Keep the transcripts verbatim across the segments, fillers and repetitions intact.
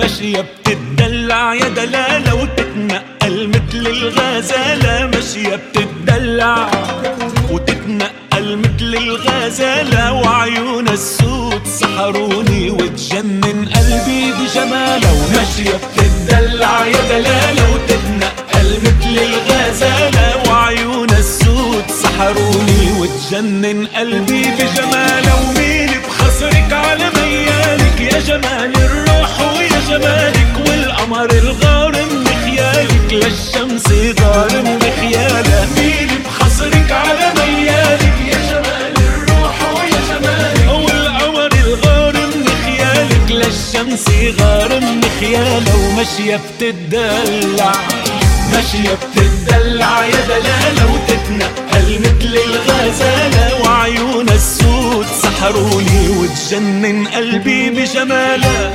ماشية بتدلع يا دلالة وتتنقل مثل الغزالة، ماشية بتدلع وتتنقل مثل الغزالة، وعيون السود سحروني وتجنن قلبي بجمالها. وماشية بتدلع يا دلالة وتتنقل مثل الغزالة، وعيون السود سحروني وتجنن قلبي بجمالها. ومين بخسرك على ميالك يا جمال الروح ويا جمالك، والقمر الغارم بخيالك للشمس غارم بخيالها. مين بخسرك على ميالك يا جمال الروح ويا جمالك، والقمر الغارم بخيالك للشمس غارم بخيالها. وماشية بتدلع ماشية بتدلع يا دلالة وتتنقل مثل الغزالة، وعيون السود سحروني وتجنن قلبي بجمالها.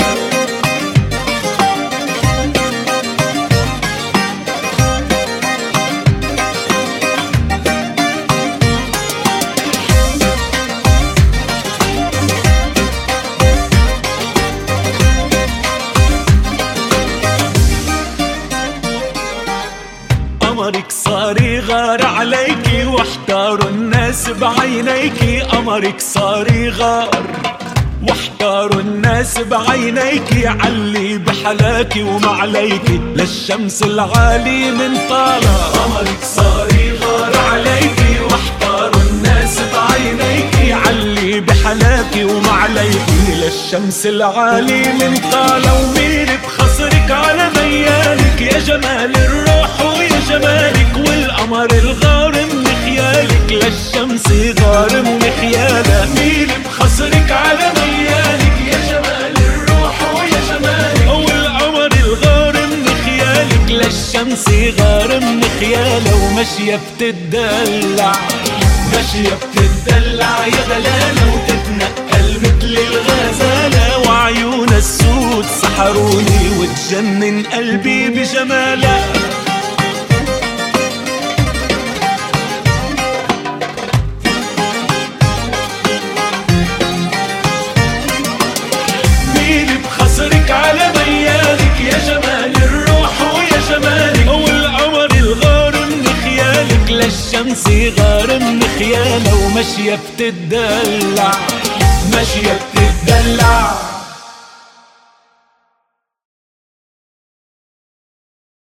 قمرك صار يغار عليكي واحتاروا الناس بعينيكي، قمرك صار يغار واحتاروا الناس بعينيكي، علي بحلاكي ومعليكي للشمس العالي من طالع. قمرك صار يغار عليكي واحتاروا الناس بعينيكي، علي بحلاكي ومعليكي للشمس العالي من طالع. ومين بخسرك على ميالك يا جمال الروح ويا جمالك، والقمر الغارم بخيالك للشمس غارم بخيالها. مين بخسرك على ميالك يا جمال الروح ويا جمالك، والقمر الغارم بخيالك للشمس غارم بخيالها. وماشية بتدلع ماشية بتدلع يا دلالة وتتنقل مثل الغزالة، وعيون السود سحروني وتجنن قلبي بجمالها. مين بخسرك على ميالك يا جمال الروح ويا جمالك، والقمر الغارم بخيالك للشمس غارم بخيالها. وماشية بتدلع